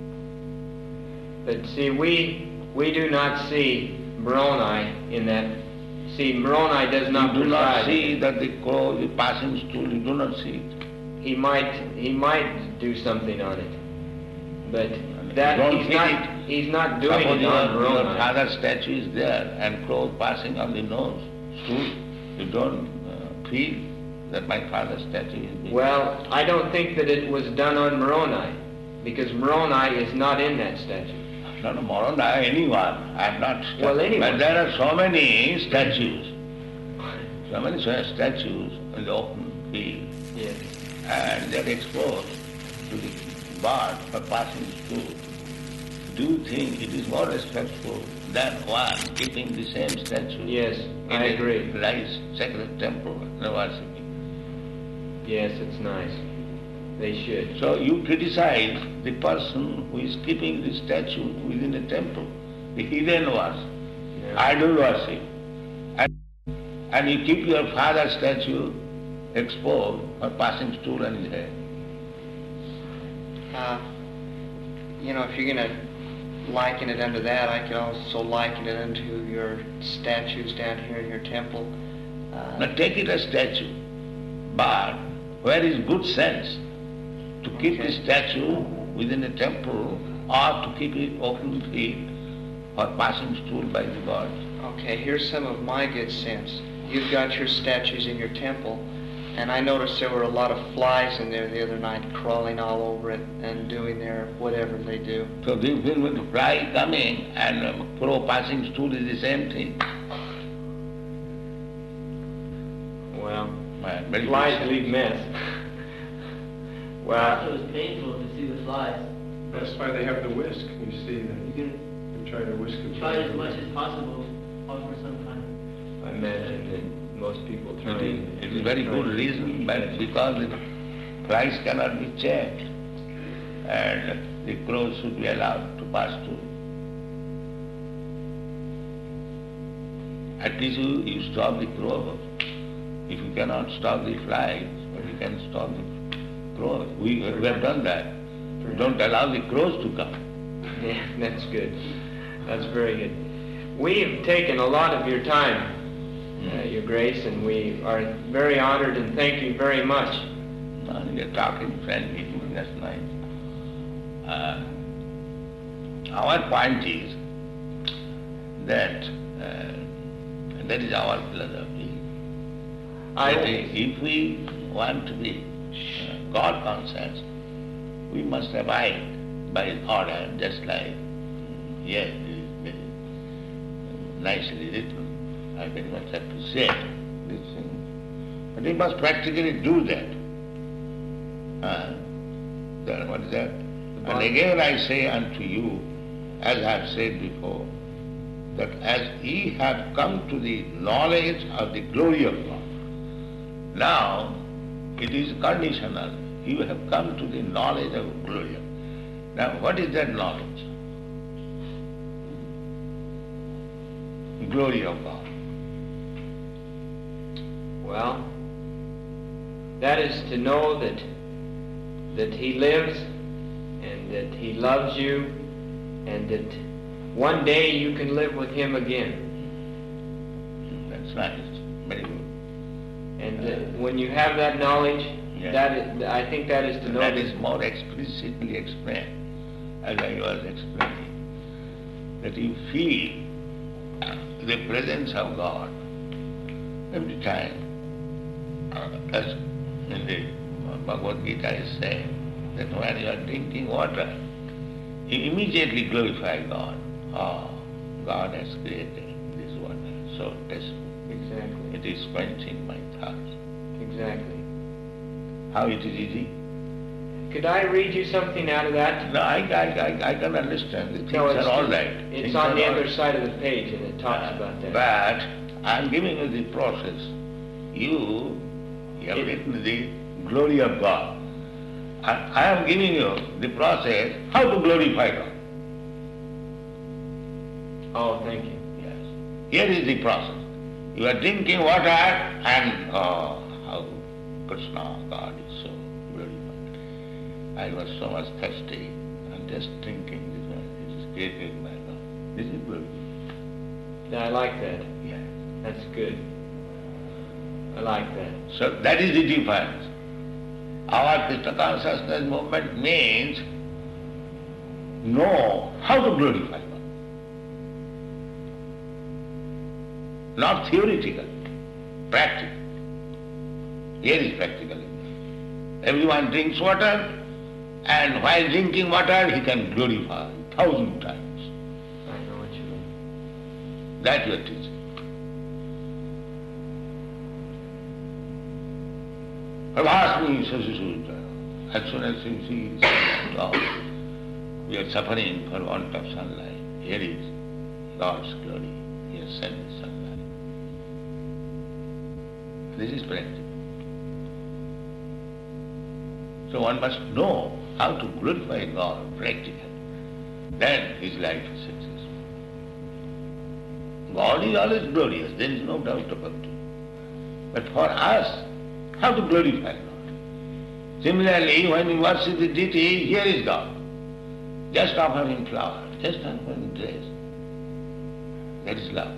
A: But see, we do not see Moroni in that. See, Moroni does not
B: You do not
A: preside.
B: see that the crow is passing stool, you do not see it.
A: He might do something on it, but
B: You
A: that
B: don't
A: he's
B: feel
A: not.
B: it.
A: He's not doing
B: Suppose
A: it on
B: your
A: Moroni.
B: father's statue is there and crow passing on the nose, stool, you don't feel that my father's statue is there.
A: Well, I don't think that it was done on Moroni, because Moroni is not in that statue.
B: No, Moroni, anyone. I am not.
A: Well, anyone.
B: But there are so many statues. So many statues in the open field,
A: Yes.
B: and they are exposed to the bird for passing through. Do you think it is more respectful than one keeping the same statue?
A: Yes,
B: in
A: I
B: a
A: agree.
B: nice sacred temple, no worshipping?
A: Yes, it's nice. They should.
B: So you criticize the person who is keeping the statue within a temple, the hidden worship,
A: Yeah.
B: idol worship, and you keep your father's statue exposed for passing stool on his head.
C: If you're going to liken it unto that, I could also liken it unto your statues down here in your temple.
B: Now take it as statue, but where is good sense to keep the
C: Okay.
B: statue within a temple or to keep it open field for passing stool by the gods?
C: Okay, here's some of my good sense. You've got your statues in your temple, and I noticed there were a lot of flies in there the other night crawling all over it and doing their whatever they do.
B: So this thing with the fly coming and crow passing stool is the same thing.
A: Well,
B: Very
A: flies
B: good.
A: leave mess.
G: It
A: Well,
G: was painful to see the flies.
E: That's why they have the whisk, you see,
G: You can
E: they try to whisk it.
G: try as much as possible, offer some kind
A: I imagine that most people try.
B: It is very good reason, but because the flies cannot be checked, and the crows should be allowed to pass through. At least you stop the crow. If you cannot stop the flies, but you can stop the crows. We have done that. We don't allow the crows to come.
A: Yeah, that's good. That's very good. We've taken a lot of your time, Your Grace, and we are very honored and thank you very much.
B: We are talking friendly, that's nice. Our point is that that is our philosophy. That if we want to be God conscious, we must abide by His order, just like, yes, it is very nicely written. I very much appreciate this thing. But we must practically do that. Then what is that? And again I say unto you, as I have said before, that as ye have come to the knowledge of the glory of God, now it is conditional. You have come to the knowledge of glory of God. Now what is that knowledge? Glory of God.
A: Well, that is to know that He lives and that He loves you and that one day you can live with Him again.
B: That's nice. Very good.
A: And when you have that knowledge, I think that is to know
B: that is more explicitly explained, as I was explaining, that you feel the presence of God every time. As in the Bhagavad Gita is saying, that when you are drinking water, you immediately glorify God. Oh, God has created this water, so tasteful.
A: Exactly.
B: It is quenching my thirst.
A: Exactly.
B: How it is easy?
A: Could I read you something out of that?
B: No, I can understand. The things
A: No,
B: are all right.
A: It's
B: Things
A: on
B: are
A: the
B: all
A: other
B: right.
A: side of the page and it talks about that.
B: But I am giving you the process. You have written the glory of God. I am giving you the process how to glorify God.
A: Oh, thank you.
B: Yes. Here is the process. You are drinking water and how Krishna, God is so glorified. I was so much thirsty and just drinking this one. It is created by God. This is glory.
A: I like that.
B: Yes.
A: That's good. I like that.
B: So that is the difference. Our Krishna consciousness movement means know how to glorify God. Not theoretical, practical. Here is practical. Everyone drinks water, and while drinking water he can glorify 1,000 times.
A: I know what you mean.
B: That you are teaching. Prabhasmi Sasasuja. As soon as you see God, we are suffering for want of sunlight. Here is God's glory. He has sent the sunlight. This is practical. So one must know how to glorify God practically. Then his life is successful. God is always glorious, there is no doubt about it. But for us, how to glorify God? Similarly, when we worship the deity, here is God. Just offer him flower, just offer him dress. That is love.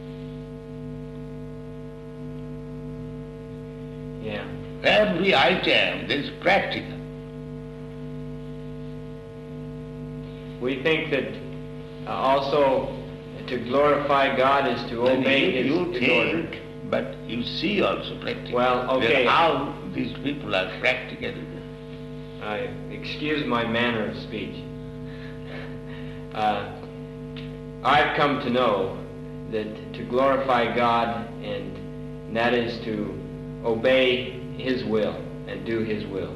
A: Yeah.
B: Every item, there is practical.
A: We think that also to glorify God is to obey His
B: You
A: order.
B: think, but you see also practical.
A: Well, okay.
B: That how these people are practical.
A: Excuse my manner of speech. I've come to know that to glorify God, and that is to obey His will and do His will.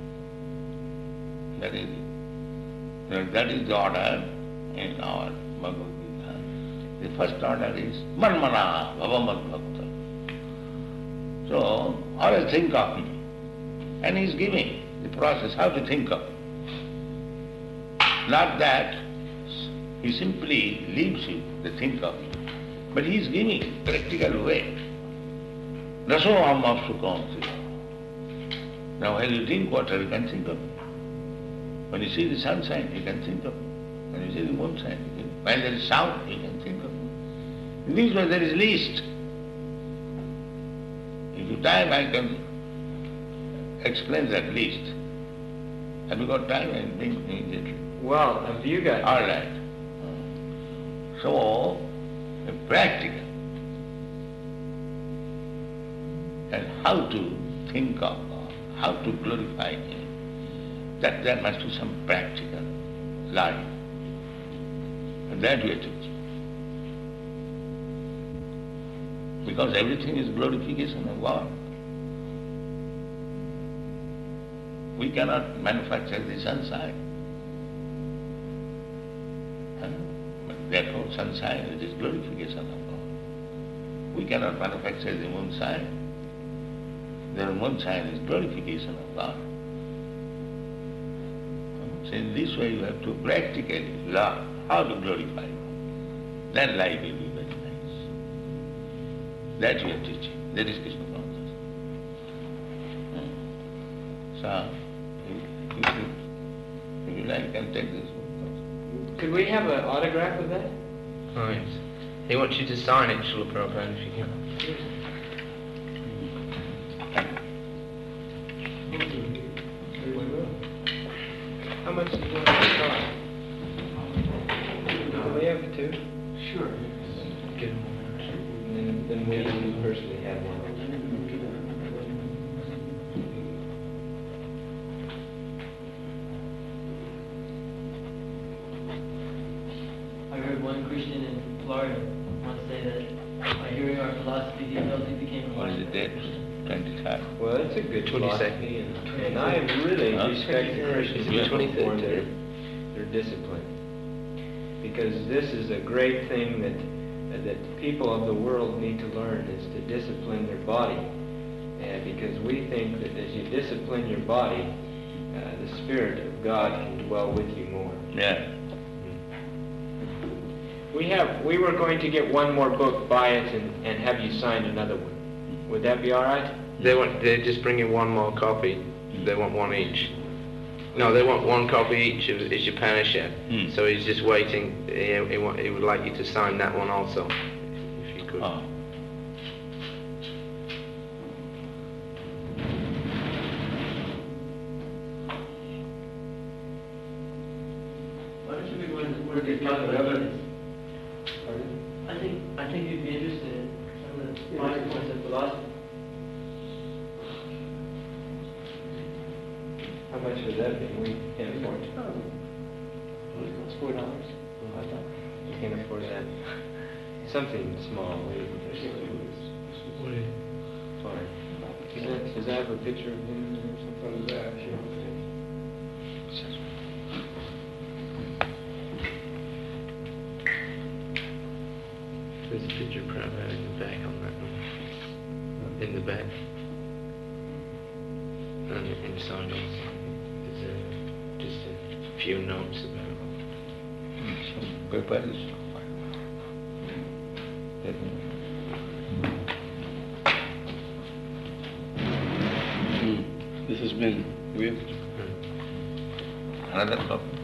B: That is it. That is the order in our Bhagavad Gita. The first order is Manmana Bhavamad Bhakta. So, always think of me. And he is giving the process how to think of him. Not that he simply leaves you to think of him, but he is giving practical way. Rasoham apsukamsi. Now when you drink water, you can think of him. When you see the sunshine, you can think of him. When you see the moonshine, you can. When there is sound, you can think of him. In this way there is least. If you time, I can explain that least. Have you got time? I'll bring immediately.
A: Well, have you got...
B: All right. So, practical. And how to think of God, how to glorify Him. That there must be some practical life. And that we are teaching. Because everything is glorification of God. We cannot manufacture the sunshine. But therefore moon sunshine, it is glorification of God. We cannot manufacture the moonshine. The moonshine is glorification of God. So in this way you have to practically learn how to glorify God. Then life will be very nice. That you are teaching. That is Krishna consciousness. So, if you like, you can take this one.
A: Could we have an autograph of that?
F: Oh, yes. He wants you to sign it, Srila Prabhupada, if you can.
A: How much do you want to cost? Do we have two?
E: Sure.
A: Then we personally have one.
G: I heard one Christian in Florida once say that by hearing our philosophy, he felt he became
B: What is
G: enlightened.
B: the date? 23rd.
A: Well, that's a good
F: 22nd.
A: philosophy, and I really
B: Huh?
A: respect the Christians
B: Is it
A: for
F: 23rd?
A: their discipline. Because this is a great thing that people of the world need to learn, is to discipline their body. And because we think that as you discipline your body, the Spirit of God can dwell with you more.
B: Yeah.
A: We were going to get one more book, buy it, and have you sign another one. Would that be all right?
F: They're just bringing one more copy. They want one each. No, they want one copy each of Upanishad. So he's just waiting. He would like you to sign that one also, if you could.
B: Oh.
G: Why don't you be one of the talk I think you'd be interested in some of the finer points of philosophy.
A: How much would that be? We can't afford it.
C: It's $4.
A: We can't afford that. Something small. Fine. Does that have a picture of him or something?
F: There's a picture of Prabhupada in the back on that one. In the back. And inside also. There's just a few notes about it.
B: Some paper is
H: This has been with
B: another copy.